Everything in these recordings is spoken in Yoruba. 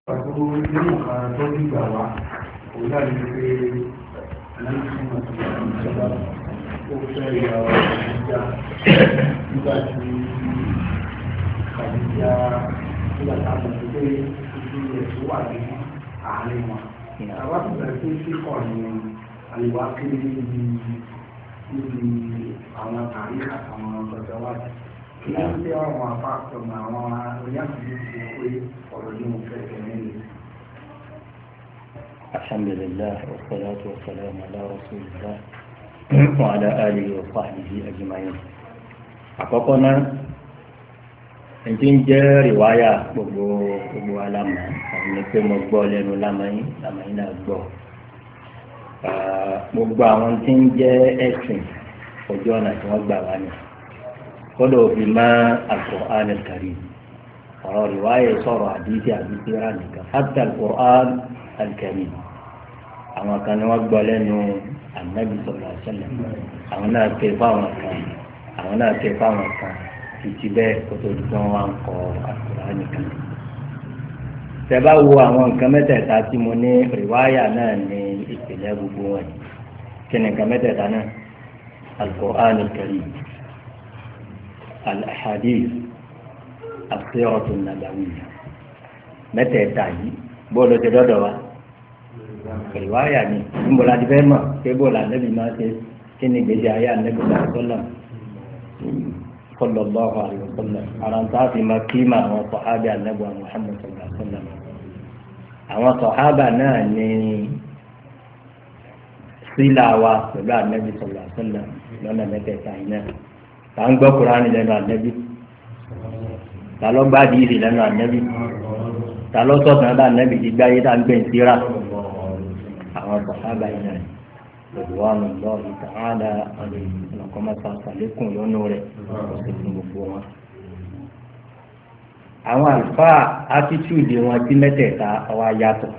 Pàtó nínú nǹkan tó ń gbà wá, òun náà ní pé aláìsàn àti ìjọba ó fẹ́ ya ìjà nígbà tí kàdíjà nígbà tá a mọ̀ sí pé ojú rẹ̀ tó wà ní àárín wọn. Àwa tó bẹ̀rẹ̀ pé kíkọ̀ ní àlèwà kéré níbi àwọn tàrí àtàwọn ọ̀dọ́ wájú. Kí ló ń tẹ́ àwọn apáàpọ̀ àwọn oníyàtúndì ti pé ọ̀rọ̀ ní mo fẹ́ tẹ̀lé ní. Alhamdulillah wassalatu wassalamu ala rasulillah wa ala alihi wa sahbihi ajma'in. Àkọ́kọ́ náà ẹ̀jí ń jẹ́ rìwáyà gbogbo alámà àwọn pé mo gbọ́ lẹ́nu lámàyín náà gbọ́. Gbogbo àwọn tí ń jẹ́ ẹ̀sìn ojú ọ̀nà tí wọ́n gbà wá ní kọ́dọ̀ fi máa al-Qur'an al-Karim ọ̀rọ̀ rìwáyà sọ̀rọ̀ àdìsí àdìsíra nìkan hatta al-Qur'an al-Karim àwọn kan ni wọ́n gbọ́ lẹ́nu Ànábì sallallahu alaihi wasallam àwọn náà ké fáwọn kan títí bẹ́ẹ̀ kó tó di wọn wá ń kọ al-Qur'an nìkan. Tẹ́bá wo àwọn nǹkan mẹ́tẹ̀ẹ̀ta tí mo ní rìwáyà náà ní ìpìlẹ̀ gbogbo wọn kí ni nǹkan mẹ́tẹ̀ẹ̀ta náà al-Qur'an al-Karim al-ahadith as-siratu an-nabawiyya mẹ́tẹ̀ẹ̀ta yìí bóòlù ti dọ́dọ̀ wa rìwáyà ni níbo la ti fẹ́ mọ̀ pé bóòlù ànábì máa ṣe kí ni ìgbésí ayé ànábì sallallahu alaihi wasallam àrántá fi máa kí mà àwọn sọ̀hábì ànábì Muhammad sallallahu alaihi wasallam àwọn sọ̀hábà náà ní sílà wa pẹ̀lú ànábì sallallahu alaihi wasallam lọ́nà mẹ́tẹ̀ẹ̀ta yìí náà ta ń gbọ́ Kùránì lẹ́nu ànábì ta ló gbá dìísì lẹ́nu ànábì ta ló sọ̀tàn bá ànábì ti gbáyé tá ń gbé ń síra àwọn sàhábà yìí náà lọ́dúnwánu lọ́ọ̀lù tààdà ọ̀nàkọ́mọ́sá sàlékùn lọ́nà rẹ̀ ọ̀sẹ̀ fún gbogbo wọn. àwọn àlùfáà attitude wọn sí mẹ́tẹ̀ẹ̀ta ọwọ́ yàtọ̀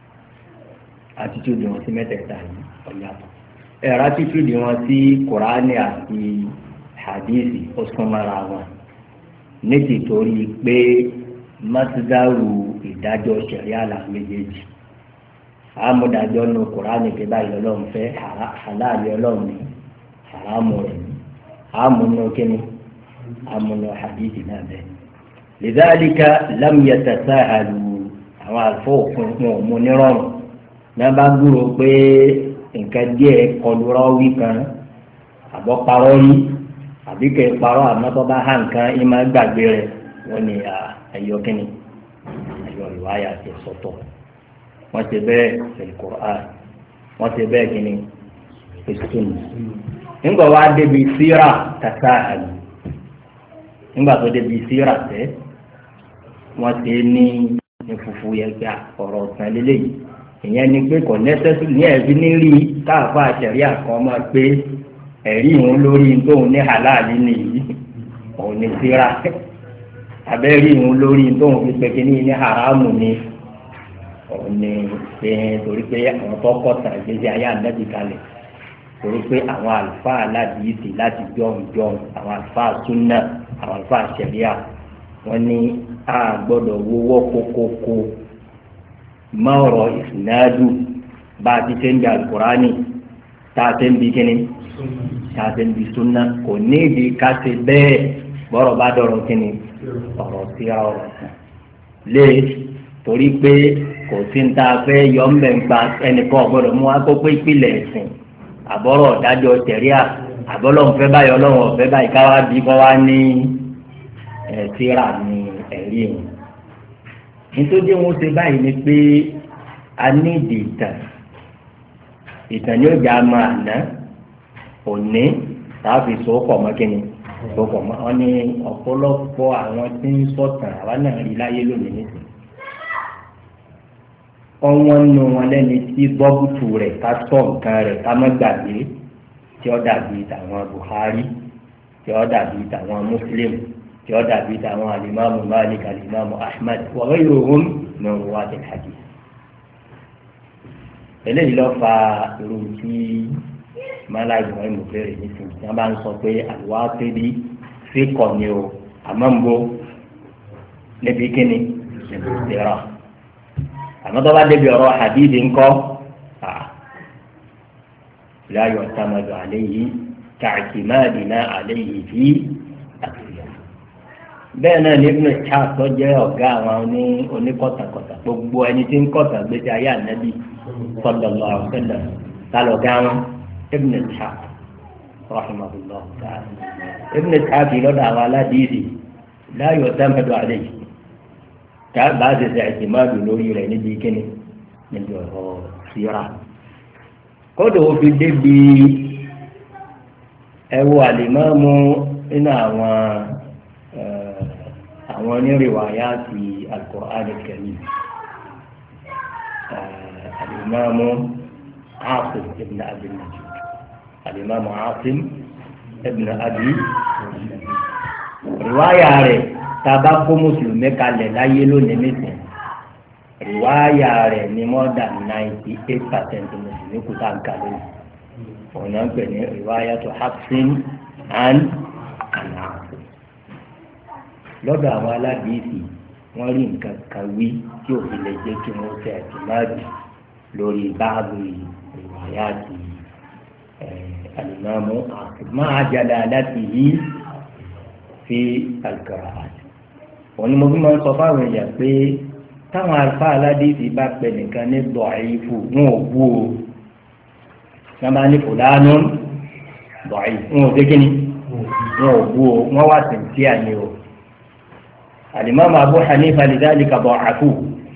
attitude wọn sí mẹ́tẹ̀ẹ̀ta yìí ọ̀yàtọ̀ ẹ̀rọ attitude wọn sí Kùránì àti hadithi ó súnmọ́ra wọn ní tìtorí pé mọ́tídáàrú ìdájọ́ ṣẹ̀ríà là méjèèjì àmúdájọ́ nu Kùránì pé báyìí Ọlọ́run fẹ́ halali Ọlọ́run ní haramu rẹ̀ ní àmúnú kíni àmúnú hadithi náà bẹ́ẹ̀. lidhalika lam yatasahalu àwọn àlùfáà òfin wọn ò mú nírọ̀rùn náà bá gbúrò pé nǹkan díẹ̀ kọlu rọ́wí kan àbọ̀ parọ́ yìí àbí kẹ́ parọ́ àmọ́ bá hàn kan ìmọ̀ gbàgbé rẹ̀ wọ́n ní ẹ̀yọ́ kínní ẹ̀yọ́ ìwáyà ti sọ̀tọ̀ wọ́n ti bẹ́ẹ̀ fil Qur'an wọ́n ti bẹ́ẹ̀ kínní fìsùn. nígbà wá débi síra tasahalu nígbà tó débi síra tẹ́ wọ́n ti ní fufu yẹn gbà ọ̀rọ̀ ọ̀sán lélẹ́yìí ìyẹn ni pé kò nẹ́sẹ̀sì ní ẹ̀bí ní rí káàfà àṣẹ̀ríà kan máa pé ẹ̀rí ìhun lórí tóun ní halali nìyí òun ní síra abẹ́rí ìhun lórí tóun fi pé kí ní haramu ni òun ní pé torí pé àwọn tó kọ̀tà ìgbésí ayé ànábì kalẹ̀ torí pé àwọn àlùfáà aládìísì láti jọ̀hún àwọn àlùfáà súnà àwọn àlùfáà àṣẹ̀ríà wọ́n ní a gbọ́dọ̀ wọ́wọ́ kókókó mọ́ọ̀rọ̀ ìsìnádù bá a ti ṣe ń bí Al-Qur'ani tá a ṣe ń bí kíni tá a ṣe ń bí súnà kò ní ìdí ká ṣe bẹ́ẹ̀ bọ́rọ̀ bá dọ̀rọ̀ kíni ọ̀rọ̀ sí ọ̀rọ̀ kan lé torí pé kò sí ní tá a fẹ́ yọ ń bẹ̀ ń pa ẹnìkan ọ̀gbọ́dọ̀ mú akókó ìpìlẹ̀ ẹ̀sìn àbọ̀rọ̀ ọ̀dájọ́ ṣẹ̀ríà àbọ̀lọ́hún fẹ́ báyìí ọlọ́run ọ̀fẹ́ báyìí káwá bí kọ́ wá ní tíra ní ẹ̀rí ìhùn nítorí wọn ṣe báyìí ni pé a ní ìdí ìtàn ní ọjà máa ná òní tàbí sọ́kọ̀ mọ́kínni sọ́kọ̀ mọ́ ọ ní ọ̀pọ̀lọpọ̀ àwọn tí ń sọ̀tàn àwa náà rí láyé lónìí nìsín ọwọ́n nù wọn lẹ́ni tí bọ́bùtù rẹ̀ ká sọ nǹkan rẹ̀ ká má gbàgbé tí ó dàbí tàwọn Buhari tí ó dàbí tàwọn Muslim tí ó dàbí tàwọn alimami Malik alimami Ahmad wa ghayruhum min ruwat al-hadith. eléyìí ló fa irú tí mọ́lá ìgbìmọ̀ ìmọ̀bẹ̀rẹ̀ nísìnyí tí wọ́n bá ń sọ pé al-Waqidi fíkọ̀ ni o àmọ́ ń bo níbi kíni níbi ìsirà àmọ́ tó bá débi ọ̀rọ̀ hadith ńkọ́ la yu'tamadu alayhi ka'timadina alayhi fi as-siyam. bẹ́ẹ̀ náà ní Ibn Ishaq tó jẹ́ ọ̀gá àwọn oníkọ̀tàkọ̀tà gbogbo ẹni tí ń kọ̀tà gbèsè ayé ànábì sallallahu alaihi wasallam tálọ̀gá wọn Ibn Ishaq rahimahullah ta'ala. Ibn Ishaq lọ́dọ̀ àwọn aládìsí la yu'tamadu alayhi bá a ṣe ṣe àìsèmáàdù lórí rẹ̀ níbi kíni níbi ọ̀rọ̀ síra kódò ó fi débi ẹwọ àlìmáàmù nínú àwọn onírìwáyà ti al-Qur'an al-Karim àlìmáàmù Asim ibn Abi Najud àlìmáàmù Asim ibn Abi Najud rìwáyà rẹ̀ tàbá kó mùsùlùmí kalẹ̀ láyé lónìí nìsín rìwáyà rẹ̀ ní more than 98% mùsùlùmí kú tá n kà lónìí òun náà ń pè ní rìwáyà tó Hafsin and Asim. lọ́dọ̀ àwọn aládìísì wọ́n rí nǹkan kan wí tí òfin lè jẹ́ kí wọ́n ṣe àtìmáàdì lórí báàbù rìwáyà ti al-Imam Asim ma'a jalalatihi fi al-qira'at. òun ni mo fi máa ń sọ fáwọn èèyàn pé táwọn alfa aládìsí bá pẹ nìkan ní dọ̀ọ̀ìfù wọn ò bú o wọn bá ní fòlánù dọ̀ọ̀ìfù wọn ò dé kíni wọn ò bú o wọn wá sí ti àní o. al-Imam Abu Hanifa lidhalika da'afu.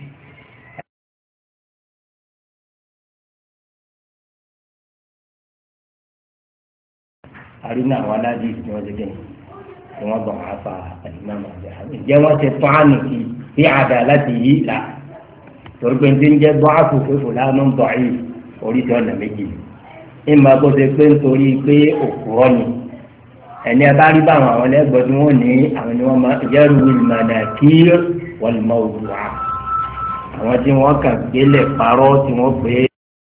àrínà àwọn aládìsí ni wọ́n dé kíni wọ́n bọ̀ wá fa alimami abdulhamid jẹ́ wọ́n ti tán àná kí bí àdàlátì yìí là torí pé ní jẹ́ bọ́ àkùkù fúlànà dọ̀ọ́yì oríṣi ọ̀nà méjì ìmọ̀ kó ṣe pé nítorí pé òkúrọ́ ni ẹni ẹ bá rí bá àwọn ẹlẹ́gbọ̀n tí wọ́n ní àwọn ni wọ́n máa yẹ́rù ìmọ̀nà kí wọ́n mọ òwúwa àwọn tí wọ́n kàn gbélé parọ́ tí wọ́n pè é.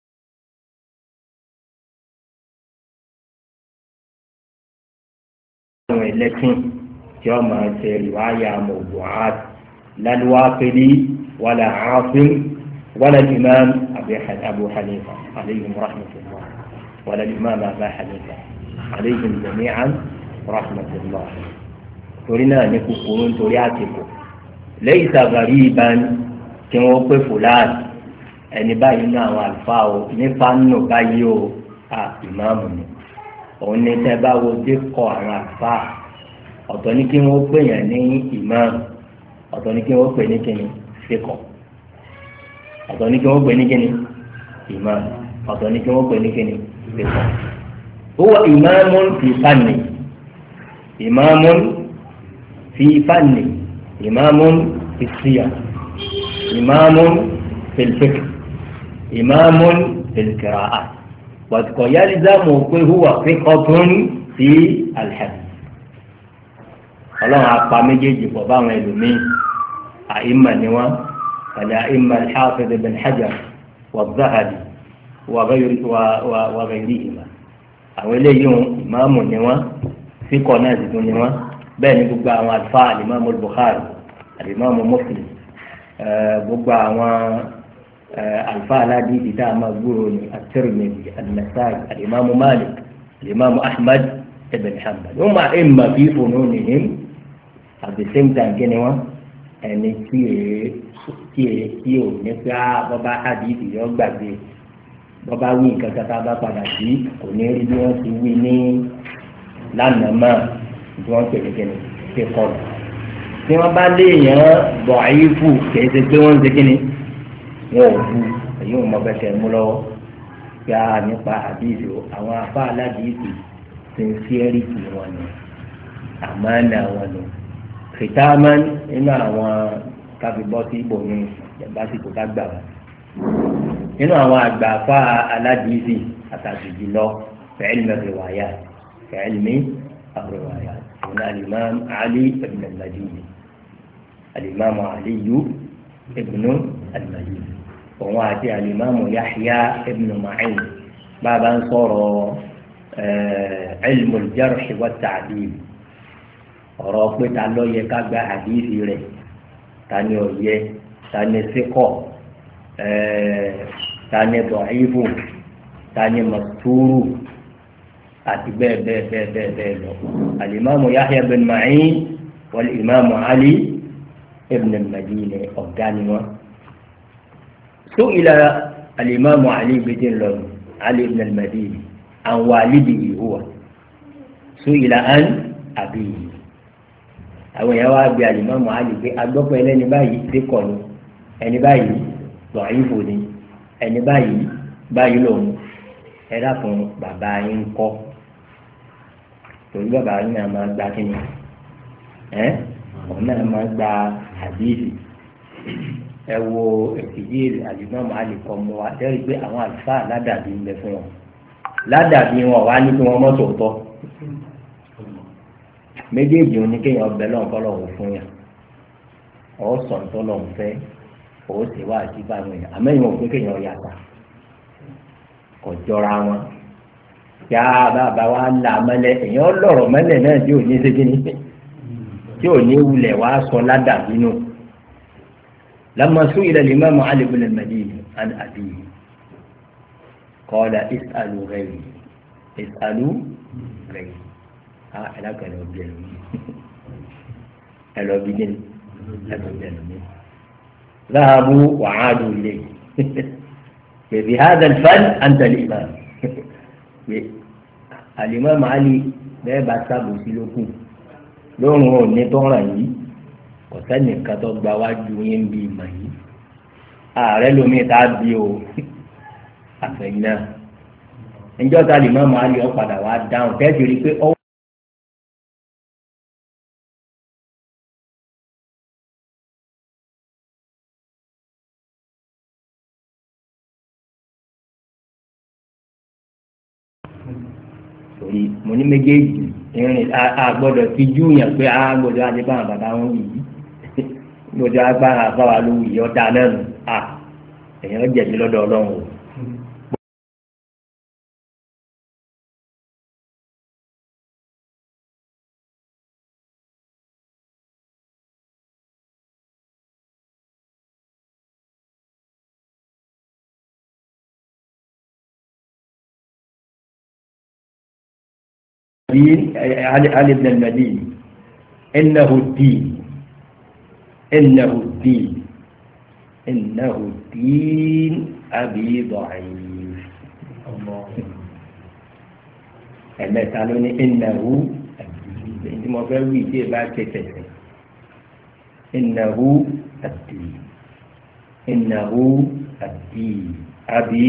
لكن يوم رواية موضوعات لا الواقدي ولا عاصم ولا الإمام أبو حنيفة عليهم رحمة الله ولا الإمام أبا حنيفة عليهم جميعا رحمة الله ترينا نكون ترياتكم ليس غريبا كما يقول فلان ẹni báyìí náà àwọn àlùfáà o nípa nínú báyìí o ìmáàmù ni òun ní tẹ́ bá wo dé kọ àwọn àlùfáà ọ̀tọ̀ ní kí wọ́n pè yàn ní ìmáàmù ọ̀tọ̀ ní kí wọ́n pè ní kíni fíkọ̀ ọ̀tọ̀ ní kí wọ́n pè ní kíni ìmáàmù ọ̀tọ̀ ní kí wọ́n pè ní kíni fíkọ̀. huwa imamun fi fanni imamun fi fanni imamun fi siyam imamun fi al-fiqh imamun fi al-qira'at wa yalzamu pé huwa fiqatun fi al-hadith. ọlọ́run apá méjèèjì pọ̀ báwọn ẹlòmíín àìmà ni wọ́n kàdà àìmà al-Hafiz ibn Hajar wal-Zahabi wa ghayrihima àwọn eléyìí ìmáàmù ni wọ́n fíkọ̀ náà sì tún ni wọ́n bẹ́ẹ̀ ni gbogbo àwọn àlùfáà al-Imam al-Bukhari al-Imam Muslim gbogbo àwọn àlùfáà aládìí tá a máa gbúrò ní at-Tirmidhi an-Nasa'i al-Imam Malik al-Imam Ahmad ibn Hanbal wọ́n máa ń mà fi fununihim at the same time kí ni wọ́n ẹni tí ò ní pé bọ́bá hadithi yọ gbàgbé bọ́bá wí nǹkan kata bá padà sí kò ní rí bí wọ́n ti wí ní lánàá máa tí wọ́n pè ní kíni ṣe kọ́ọ̀lù tí wọ́n bá léèyàn bọ̀ àyífù kìí ṣe pé wọ́n ń ṣe kíni wọn ò bu èyí ò mọ bẹ́sẹ̀ mú lọ́wọ́ yá nípa hadithi àwọn afá aládìísì sincerity wọn ni àmánà wọn ni fìtámán nínú àwọn káfíbọ́sì ibò ní ìbásíkò ká gbà wọn nínú àwọn àgbàfà aládìísì àtàkì jùlọ fẹ̀ẹ́lì rìwáyà fẹ̀ẹ́lì rìwáyà òun alimam Ali ibn al-Madini alimam Aliyu ibn al-Madini òun àti alimam Yahya ibn Ma'in bàbá ń sọ̀rọ̀ ilmu al-jarh wa at-ta'dil ọ̀rọ̀ pé ta ló yẹ ká gba hadithi rẹ̀ ta ni ó yẹ ta ni síkọ̀ tani dọ̀ífù tani masturu àti bẹ́ẹ̀ bẹ́ẹ̀ bẹ́ẹ̀ bẹ́ẹ̀ bẹ́ẹ̀ lọ. alimami Yahya bin Ma'in wal imaamu Ali ibn al-Madini ọ̀gá ni wọn. su'ila alimami Ali bidin lọ Ali ibn al-Madini an walidihi huwa su'ila an abiyi. àwọn èèyàn wá bí alimami Ali pé agbọ́pọ̀ ẹlẹ́ni báyìí dé kọ́ ni ẹni báyìí dọ̀ífù ni ẹni báyìí báyìí lòun ẹ dákun bàbá yín kọ́ torí bàbá yín náà máa gba kíni òun náà máa gba àdìsí ẹ wo ètìjí àlùmọ́ọ̀mù àlìkọ́ mu wa ẹ rí i pé àwọn àlùfáà ládàbí ń bẹ fún wọn ládàbí wọn wá ní kí wọn mọ́ tòótọ́ méjèèjì ò ní kéèyàn ọbẹ̀ lọ́wọ́ kọ́ lọ́wọ́ fún yàn ọ̀ sọ̀tọ́ lọ́wọ́ fẹ́ ó sì wá àti báwọn èèyàn àmẹ́yìn òfin kéèyàn yàtọ̀ kò jọra wọn yá bàbá wa là mọ́lẹ̀ èèyàn lọ̀rọ̀ mọ́lẹ̀ náà tí ò ní ṣe kíni tí ò ní wulẹ̀ wá sọ ládàbí nù. lamma su'ila al-imam Ali ibn al-Madini an abihi qala is'alu ghayri ẹlẹ́kẹ̀lẹ́ ọ̀bí ẹlòmí ẹlọ́bí kíni ẹlọ́bí ẹlòmí. ذهبوا وعادوا إليه بهذا الفن أنت الإمام الإمام علي bẹ́ẹ̀ bá sábò sí lókun lóòrùn òní tó ràn yìí kò sẹ́nìkan tó gba wájú yín bí ìmọ̀ yìí ààrẹ lomi tá a bí o àfẹ̀yìn náà níjọ́ tá Al-Imam Ali ó padà wá dáhùn tẹ́sí rí i pé ó. mo ní méjèèjì ìrìn àgbọ́dọ̀ fi júùyàn pé àgbọ́dọ̀ adébáwọn bàbá wọn yìí gbọ́dọ̀ agbára àbáwá ló wù yọ dáa náà nù èèyàn jẹ̀bi lọ́dọ̀ Ọlọ́run o. علي بن المديني إنه الدين أبي ضعيف ẹ̀mẹ́ta ló ní ìnáwó ẹ̀dí mo fẹ́ wí tí ẹ bá ké tẹ̀sẹ̀ ìnáwó àdì àbí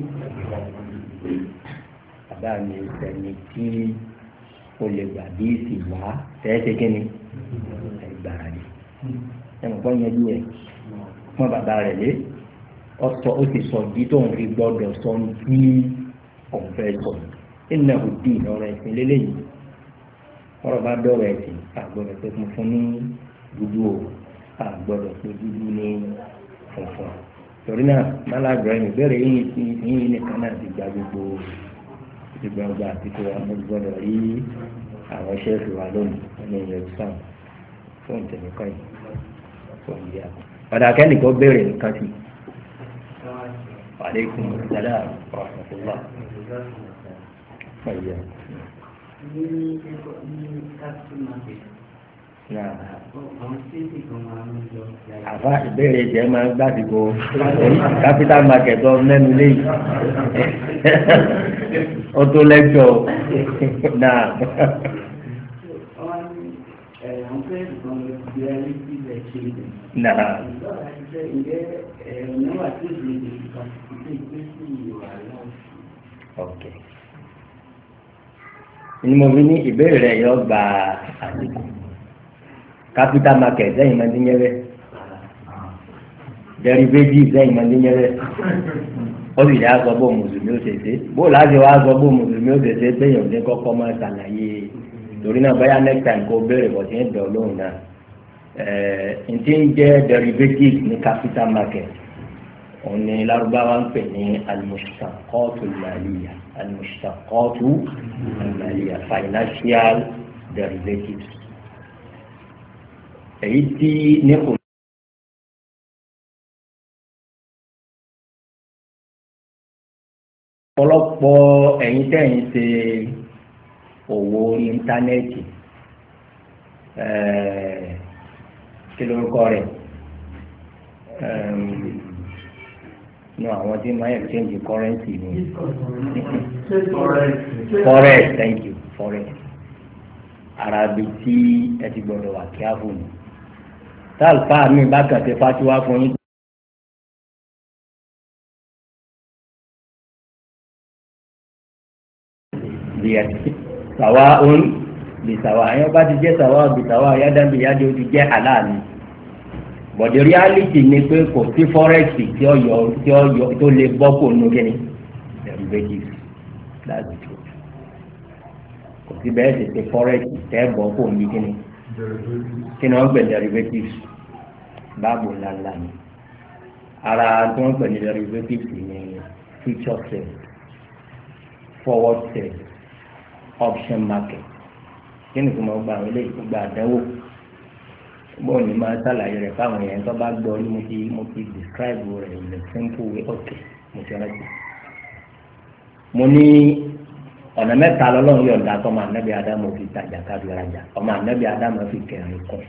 bàbá mi sẹ́ni tí o lè gbà bí ìsì wá tẹ́ẹ̀tẹ́ kínní ẹgbàá rẹ̀ ẹ̀mọ̀ kọ́ yẹn bí ẹ̀ fún bàbá rẹ̀ lé ọ̀sọ̀ ó sì sọ bí tóun fi gbọ́dọ̀ sọ ní òun fẹ́ sọ ìnà òdì ọ̀rọ̀ ẹ̀sìn lélẹ́yìn ọ̀rọ̀ bá dọ̀rọ̀ ẹ̀sìn àgbọ̀dọ̀ pé funfun ní dúdú o àgbọ̀dọ̀ pé dúdú ní funfun torí náà málàgbọ̀ ẹ̀yìn bẹ̀rẹ̀ yìí nìkan náà ti gba gbogbo ìgbàgbà àti kó wa mo gbọ́dọ̀ rí àwọn ṣẹ́ẹ̀fì wa lónìí ní ilẹ̀ ìsàn fún ìtẹ̀mẹ́kọ́ yìí fún ìyá ọ̀dà akẹ́nìkan béèrè nǹkan sí. Aleykum salaam wa rahmatullah. Ọ̀yẹ́. Àfa ìbéèrè jẹ́ máa ń gbàdìgbò capital market of mẹ́nu léyìí. Ó tó lẹ́jọ́ náà. Náà. Ok. Ni mo fi ní ìbéèrè rẹ̀ yọ gba àsìkò. Capital market sẹ́yìn máa ń dín yẹ́rẹ́. Derivative sẹ́yìn máa ń dín yẹ́rẹ́. Ó sì yá sọ bó mùsùlùmí ó ṣe ṣe. Bó láti wá sọ bó mùsùlùmí ó ṣe ṣe péyàn ní kọ́kọ́ máa ṣàlàyé. Torí náà bóyá next time kó béèrè bọ̀ sí ń dọ̀ lóhùn náà. Ntí ń jẹ́ derivative ní capital market. Òun ni Lárúbáwá ń pè ní al-mushtaqatu al-maliyya. Al-mushtaqatu al-maliyya financial derivatives. Èyí tí ní kò ọ̀pọ̀lọpọ̀ ẹ̀yin tẹ́yin ṣe òwò orí íńtánẹ́ẹ̀tì kí lórúkọ rẹ̀ no àwọn tí máa exchange currency ni forex thank you forex arabi tí ẹ ti gbọ́dọ̀ wà careful ni táàlùfà mi bá kàn ṣe fatiwa fún yín. Sawa on bi sawa ayan bá ti jẹ́ sawa bi sawa yadan bi yadi ó ti jẹ́ halal but the reality ni pé kò sí forex tí ó yọ tó lè bọ́ kó nu kíni derivatives that's the truth kò sí bẹ́ẹ̀ ti ṣe forex tẹ́ bọ́ kó nu kíni kíni wọ́n pè derivatives báàbò ńláńlá ni ara tí wọ́n pè ní derivatives ni future sale forward sale option market kí ni kò máa gba àwọn eléyìí tó gba àdánwò bọ́ọ̀ ni máa ṣàlàyé rẹ̀ fáwọn èèyàn tó bá gbọ́ ní mo ti describe rẹ̀ in a simple way okay mo ti rántí. mo ní ọ̀nà mẹ́ta lọ́lọ́run yọ̀ǹda tó ọmọ ànábì ádámù fi tajà kábí rajà ọmọ ànábì ádámù fi kẹrin kún.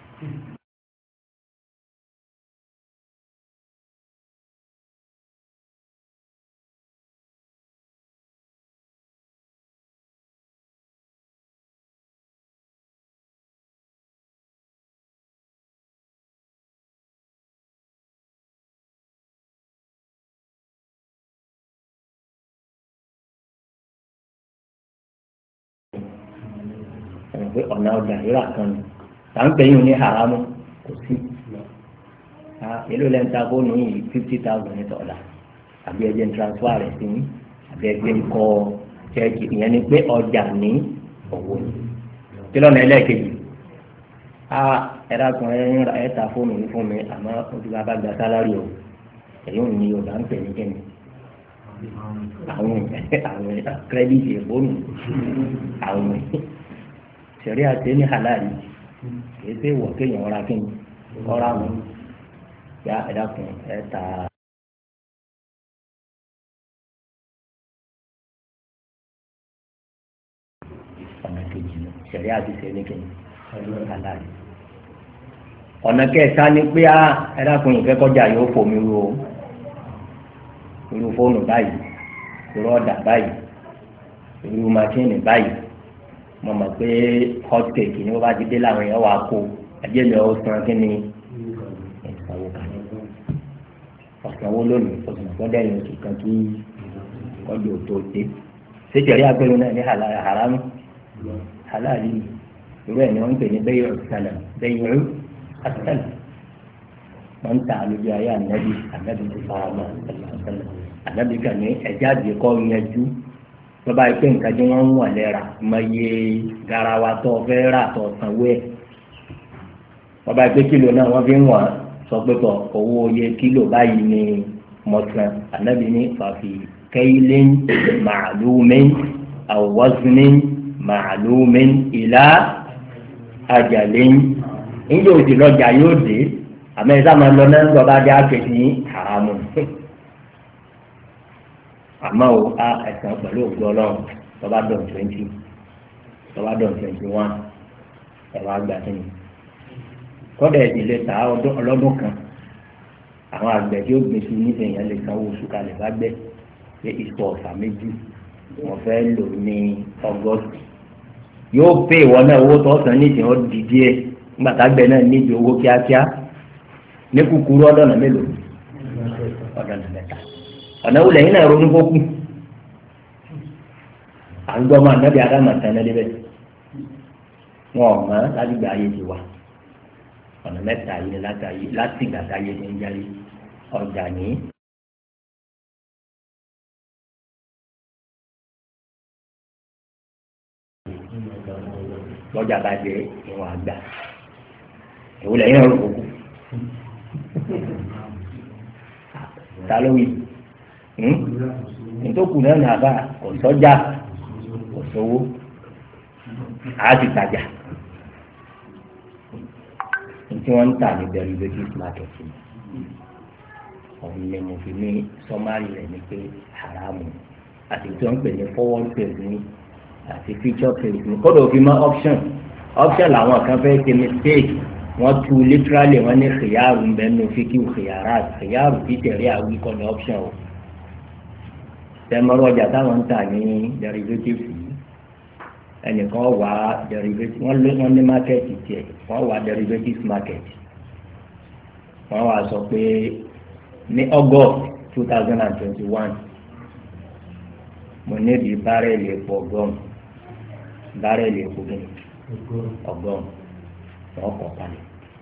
pé ọ̀nà ọjà rírà kan ni à ń pẹ̀yìn ní haramu kò sí èlò lẹ́ńtà fóònù yìí 50,000 ní tọ́lá àbí ẹjẹ́ ń transfer rẹ̀ sí àbí ẹgbẹ́ ń kọ́ ṣẹ́ẹ̀kì ìyẹn ni pé ọjà ní owó ni kí lọ́nà ẹlẹ́ẹ̀kejì ẹ̀rọ kan ẹ̀ta fóònù yìí fún mi àmọ́ ojú bá gba sálárì o èyí ò ní Yorùbá ń pè ní kíni àwọn kírẹ́dìtì ìfóònù àwọn sẹ̀rí àti ní halali kìí ṣe wọ̀ kéèyàn ọ̀ra kéèyàn ọ̀ra wọn ya ẹ̀dá kan ẹ̀ta. ọ̀nà kejì ní sẹ̀rí àti sẹ̀rí kéèyàn halali. ọ̀nà kẹta ni pé ẹ̀dá kan ìfẹ́ kọjá yóò fomi ru o irú fóònù báyìí irú ọ̀dà báyìí irú máṣíìnì báyìí mo mọ̀ pé hot cake ni wọ́n bá ti dé láwọn èèyàn wà kó ẹjẹ́ mi ò san kí ni ìsanwó kan ọ̀sánwó lónìí oṣù tó dẹ́yìn oṣù kan kí ọjọ́ tó dé ṣéjẹ̀rí agbẹ́rún náà ní haramu halali irú ẹ̀ ni wọ́n ń pè ní bẹ́yọ̀ ìsàlẹ̀ bẹ́yọ̀ ìsàlẹ̀ wọ́n ń ta àlejò ayé ànábì ti fara mọ́ ànábì kan ní ẹ̀já àdìkọ́ yanjú tọ́ba ìpè nǹkan tí wọ́n ń wọ̀n lẹ́ra mọ iye garawa tó fẹ́ rà tó sanwó ẹ̀ tọ́ba ìpè kílò náà wọ́n fi ń wọ̀n sọ pé tọ̀ owó iye kílò báyìí ni mọ̀tàn ànábì ní fàfi kaylin ma'lumin aw waznin ma'lumin ila ajalin níjẹ́ òsì lọ́jà yóò dé àmọ́ ẹ̀ sáà máa lọ náà lọ́ba dé àkẹ́sì ní haramu àmọ́ o ẹ̀sán pẹ̀lú ògbó ọlọ́run tọ́ba dọ̀n 20 tọ́ba dọ̀n 21 ẹ̀rọ àgbà kí ni kọ́dà ìdílé ta ọlọ́dún kan àwọn àgbẹ̀ tí ó gbé sí nífẹ̀ẹ́ yẹn lè sanwó oṣù kalẹ̀ bá gbẹ́ pé ìsọ̀ ọ̀sà méjì wọ́n fẹ́ lò ní ọgọ́sì yóò pé ìwọ náà owó tó ọ̀sán nídìí ó di díẹ̀ nígbà tágbẹ̀ náà nídìí owó kíákíá ní kúkúrú ọ̀dọ̀nà mélòó ọ̀dọ̀nà mẹ́ta ọ̀nà wulẹ̀ yín náà ronú fókù à ń gbọ́ máa nábì adámà tán lébẹ̀ wọn ò mọ̀ láti gba ayé ti wà ọ̀nà mẹ́ta yìí láti ìgbà táyé ti ń jáde ọjà ní. lọ́jà bá jẹ ìwọ̀n àgbà ìwúlẹ̀ yín náà ronú fókù ta ló wí nítòkù náà ní àbá kò sọ́jà kò sówó àá ti tajà tí wọ́n ń tà ní derivative market ọ̀hún ni mo fi ní sọ́márì rẹ̀ ní pé haramu àti tí wọ́n ń pè ní forward phase ní àti future phase ní kódà òfin mọ́ option làwọn kan fẹ́ ṣe mistake wọ́n tu literally wọ́n ní khiyaru ń bẹ́ẹ̀ nù fíkì khiyaru fi tẹ̀lé àwíkọ́ ní option o tẹmọrọ ọjà táwọn ń tà ní derivative yìí ẹnìkan wà derivative wọ́n ní market tiẹ̀ wọ́n wà derivative market wọ́n wà sọ pé ní August 2021 mo ní di bárẹ̀lì epo bárẹ̀lì epo gíní ọgọ́rùn wọ́n kọ̀ kalẹ̀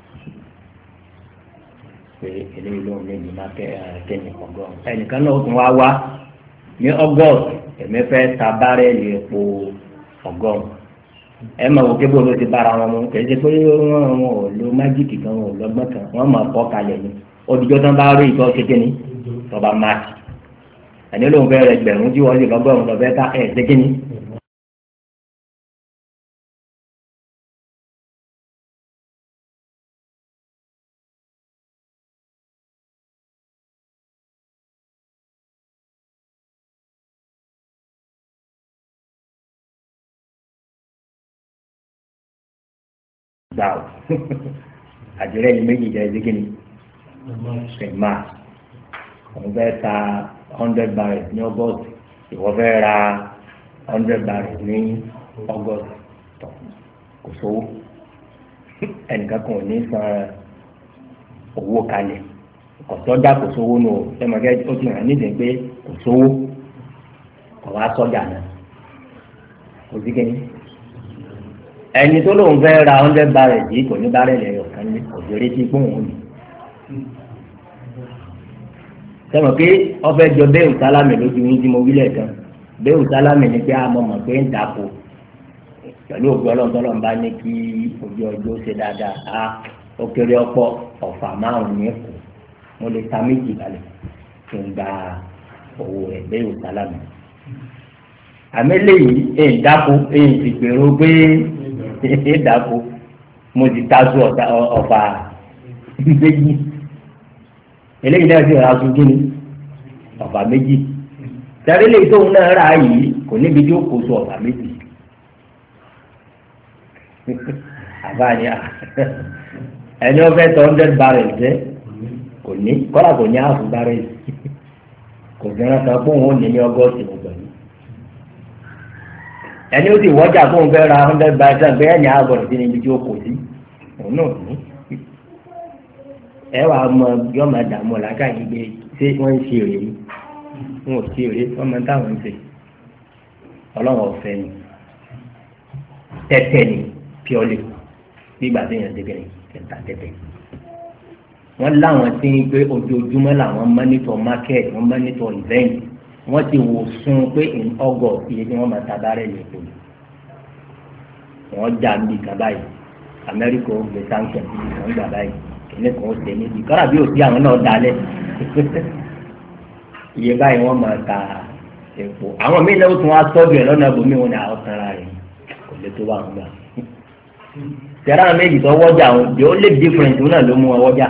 pé eléyìí ló ń ní di market kẹ́ni ọgọ́rùn ẹnìkan náà tún wá ní August èmi fẹ́ ta bárẹ̀lì epo ọgọ́rùn ẹ máa wò kébò ló ti bára wọn mú kì í ṣe pé wọn ò lo májíìkì kan wọn ò lọ́gbọ́n kan wọ́n máa kọ́ kalẹ̀ ni odijọ́ tán bá rí ìtọ́ ṣe kíni tọba máàkì ẹni lóun fẹ́ rẹ gbẹ̀rún tí wọ́n sì lọ́gbọ̀rún lọ fẹ́ ká ẹ̀ ṣe kíni. gbà ó àdìrẹ́ yìí méjì jẹ́ ẹ̀dí kíni ṣèmá òun fẹ́ ta 100 barrels ní August ìwọ fẹ́ ra 100 barrels ní August tó kò sówó ẹnìkan kan ò ní san owó kalẹ̀ ọ̀sọ́jà kò sówó nù ẹ̀mọ̀kẹ́ ó ti hàn nídìí pé kò sówó kò wá sọ́jà náà kò sí kíni ẹni tó lóun fẹ́ ra 100 barrels yìí kò ní barrels ẹ̀yọ̀ kan ní òjòrè tí kò wọ́n ní. sẹ́wọ̀n pé ọbẹ̀ jọ bẹ́ẹ̀ sálámì lójú yín tí mo wí lẹ́ẹ̀kan bẹ́ẹ̀ sálámì ni pé a mọ̀ pé ń dàpọ̀ pẹ̀lú òkú ọlọ́ọ̀tọ́lọ́ ń bá ní kí ojú ọjọ́ ṣe dáadáa a ó kéré ọ̀pọ̀ ọ̀fà márùn-ún ní ẹ̀kọ́ mo lè ta méjì balẹ̀ kí n gba owó rẹ̀ bẹ́ẹ̀ sálámì. àmì lẹ́yìn èyí dàpọ̀ èyí ti gbèrò pé dàpọ̀ mo ti ta sí ọ̀fà méjì eléyìí náà sì rà aṣọ gíní ọ̀fà méjì tẹ̀lé lè tóun náà rà yìí kò níbi tí ó kó so ọ̀fà méjì àbáyé ẹni ó fẹ́ tọ́ 100 barrels jẹ́ kò ní kọ́lá kò ní half barrels kò sí ẹran kan fóun ó ní ní ọgọ́sì mo pẹ̀lú ẹni ó sì wọ́jà fóun fẹ́ ra 100 barrels bẹ́ẹ̀ ni àgọ̀rọ̀ sí níbi tí ó kó sí òun náà ní ẹ wà mọ yọ máa dààmú ọ̀làkà yìí pé ṣé wọ́n ń ṣe èrè wọn ò ṣe èrè wọ́n máa ń táwọn ń ṣe ọlọ́run ọ̀fẹ́ ni tẹ́tẹ́ ni píọ́lì nígbà tí èèyàn débẹ̀ ní kẹta tẹ́tẹ́ wọ́n láwọn tí ń pé ojoojúmọ́ làwọn mọ́nítọ̀ market wọ́n mọ́nítọ̀ event wọ́n ti wò sún pé in August iye tí wọ́n máa ta bárẹ̀ lè pè wọ́n jà níbi kan báyìí Amẹ́ríkà ó gbé sanction níbi kan gbà báyìí kìnìún kan ó ṣe níbi kọ́ra bí òsì àwọn náà dalẹ̀ iye báyìí wọ́n máa ta epo àwọn míì náà ó tún wá tọ́jú ẹ̀ lọ́nà ibòmíì wọn ni àwọn kan ra rẹ̀ kò lè tó bá wọn gbà tẹ̀rọ méjì tó wọ́jà wọn the only difference wọn náà ló mú wọn wọ́jà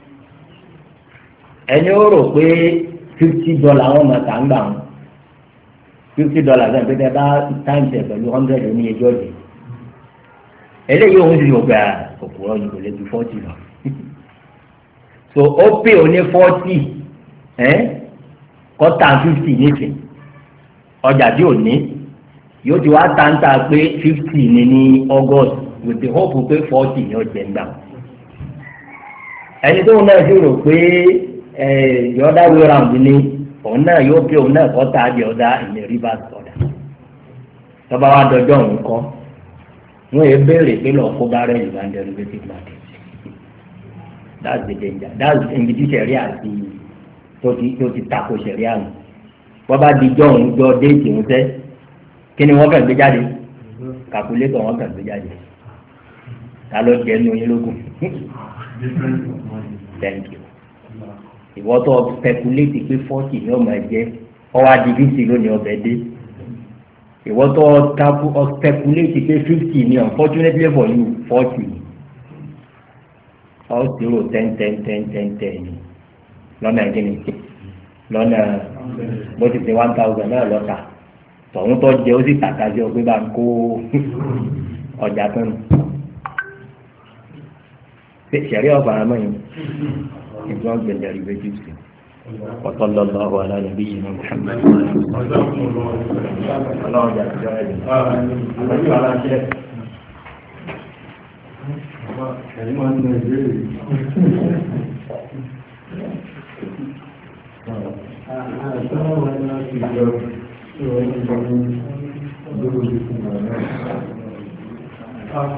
ẹni ó rò pé $50 wọn máa tà ń gbà wọn $50 náà pété bá times ẹ̀ pẹ̀lú 100 ní ẹjọ́ yìí eléyìí òun sì yóò gba òkúrọ̀ yìí kò lè ju 40 lọ so ó pè ó ní 40 kọ́tà 50 nísìn ọjà tí ò ní yóò ti wá tàǹtà pé 50 ní August with the hope pé 40 ní ọjà ń gbà ẹni tó ń náà sì rò pé the other way round ni òun náà yóò pé òun náà kọ́tà the other in the reverse order tọ́ba wa dọjọ́ òun kọ́ wọ́n yẹ béèrè pé lọ́ọ́ kó bá rẹ̀ ìgbà derivative market that's the danger that's ibi tí sẹ̀rí àti tó ti tako sẹ̀rí àná wọ́n bá di jọ́ òun jọ déètì òun sẹ́ kí ni wọ́n kàn gbé jáde calculator wọ́n kàn gbé jáde ta ló jẹ́ ní oyin lógún thank you ìwọ tó speculate pé 40 ní ọmọ ẹ̀jẹ̀ ọwọ́ adivisi lónìí ọbẹ̀ dé ìwọ tó speculate pé 50 ní unfortunately for you 40 all 0 10 10 10 10 10 lọ́nà ẹ̀jẹ̀ ní lọ́nà bó ti ṣe 1000 náà lọ́ta tọ̀hún tó jẹ́ ó sì tàkà sí ọgbẹ́ bá ń kó ọjà tó nù. sẹ̀rí ọ̀fà àmọ́ yìí ìjọ gbẹ̀dẹ̀ rí bẹ́ẹ̀ jù sí. وصلى الله على نبينا محمد Thank you.